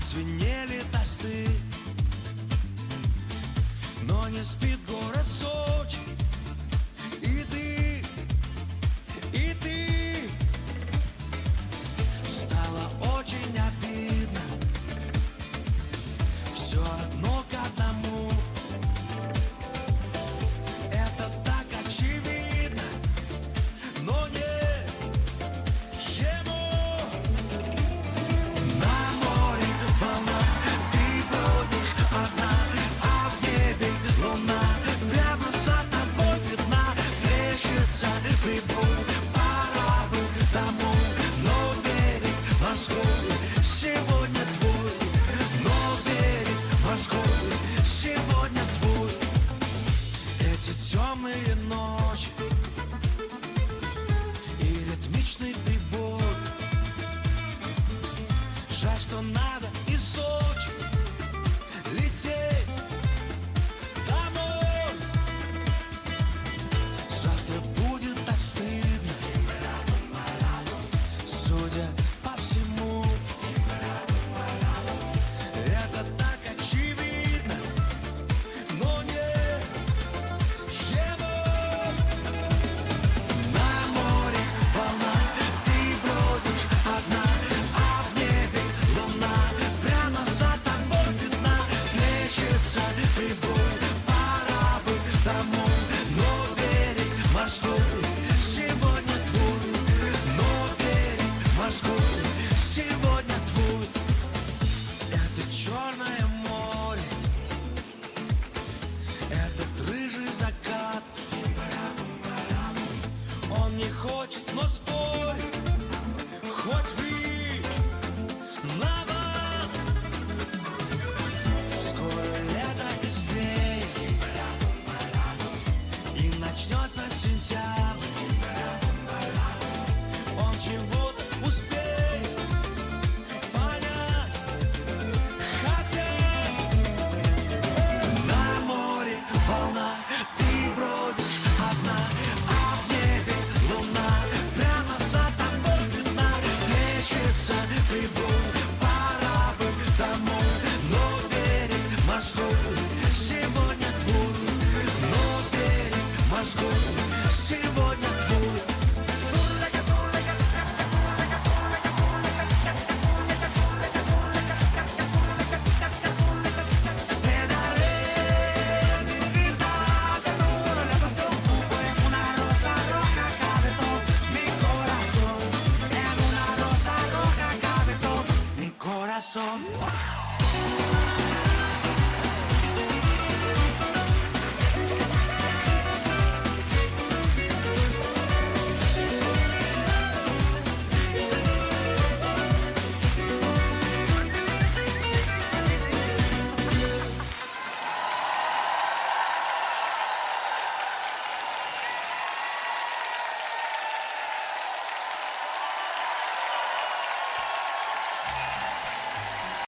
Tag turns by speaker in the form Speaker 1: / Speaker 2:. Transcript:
Speaker 1: звенели тосты, но не спит город Сочи. И ты стало очень обидно, все одно к одному. Это так очевидно, но не ему. На море волна, ты бродишь одна, а в небе луна прямо за тобой видна. Плещется прибой, пора бы домой, но берег морской сегодня твой, но берег морской сегодня твой. Эти темные ночи и ритмичный прибой. Жаль, что надо